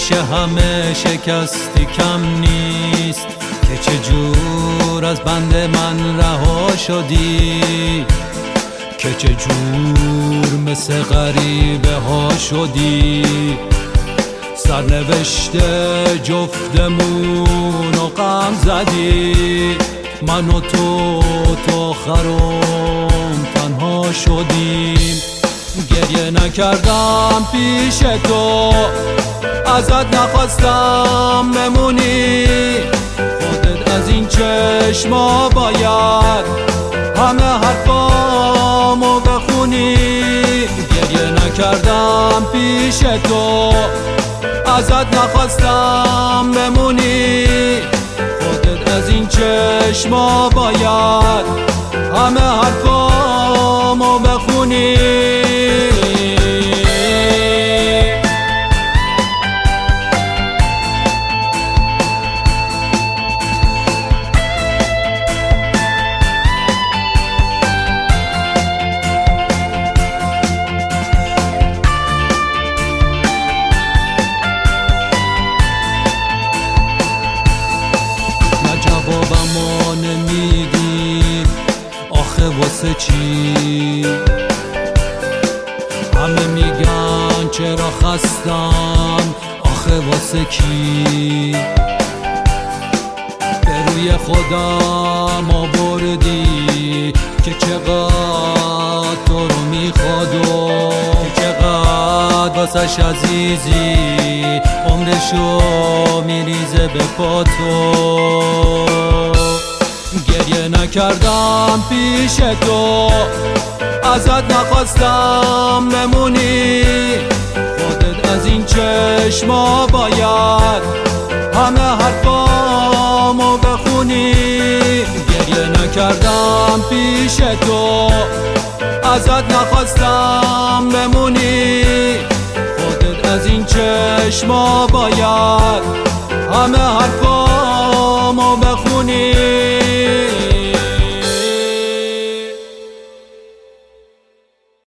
پیش همه شکستی کم نیست که چجور از بند من رها شدی، که چجور مثل غریبه ها شدی. سرنوشت جفتمون و غم زدی، من و تو آخرم تنها شدیم. گریه نکردم پیش تو، ازت نخواستم بمونی، خودت از این چشما باید همه حرفامو بخونی. گریه نکردم پیش تو، ازت نخواستم بمونی، خودت از این چشما باید همه حرفامو بخونی. جوابمو نمیدی آخه واسه چی؟ همه میگن چرا خستم، آخه واسه کی؟ به روی خودم آوردی که چقدر تو رو میخواد و چقدر واسش عزیزی، عمرشو میریزه به پا تو. گریه نکردم پیش تو، ازت نخواستم بمونی، خودت از این چشما باید همه حرفامو بخونی. گریه نکردم پیش تو، ازت نخواستم بمونی، خودت از این چشما باید همه حرفامو